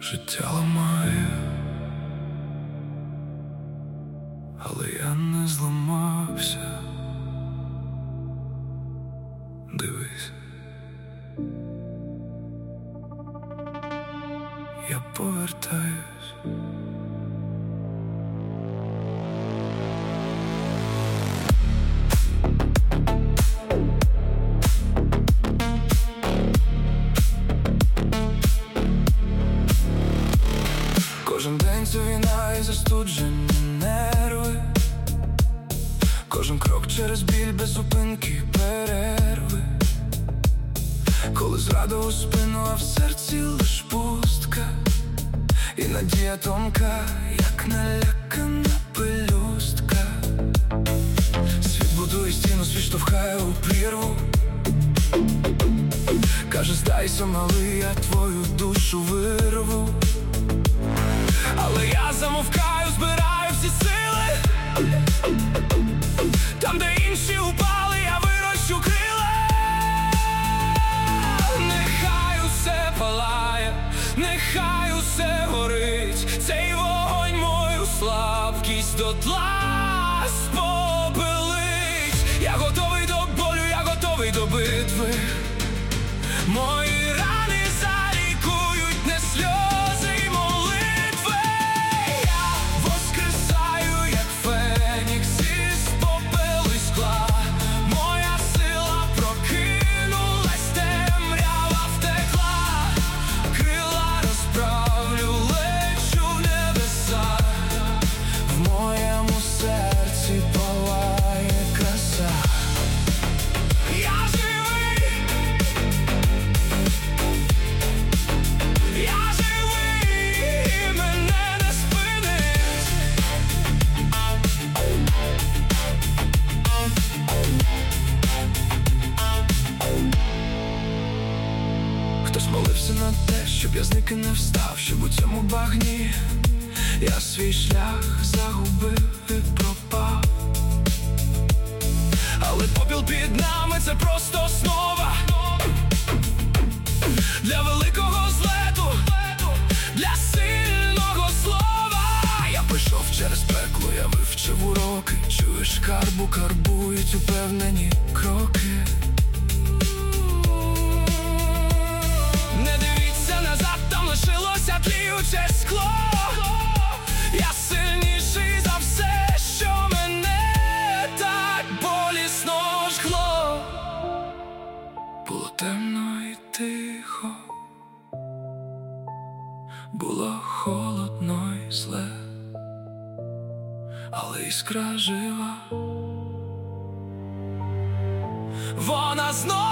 Життя ламає, але я не зламався. Дивись, я повертаюсь. Кожен день це війна і застуджені нерви. Кожен крок через біль без зупинки, перерви. Коли зрада у спину, а в серці лиш пустка. І надія тонка, як налякана пелюстка. Світ будує стіну, світ штовхає у прірву. Каже, здайся, малий, я твою душу вирву. Але я замовкаю, збираю всі сили. Там, де інші упали, я вирощу крила. Нехай усе палає, нехай усе горить. Цей вогонь мою слабкість дотла спопелить. Я готовий до болю, я готовий до битви. Мої рани залікують не сльози й молитви. Я воскресаю, як фенікс із попелу й скла. Моя сила прокинулась, темрява втекла. Крила розправлю, лечу в небеса. В моєму серці палає краса. Я живий, я живий, і мене не спинить. Хтось молився на те, щоб я зник і не встав, щоб у цьому багні я свій шлях загубив і пропав. Але попіл під нами – це просто основа для великого злету, для сильного слова. Я пройшов через пекло, я вивчив уроки. Чуєш, карбу карбують упевнені кроки. Не дивіться назад, там лишилося тліюче скло. Я сильніший за все, що мене так болісно жгло. Було темно і тихо, було холодно і зле, але іскра жива. Вона знов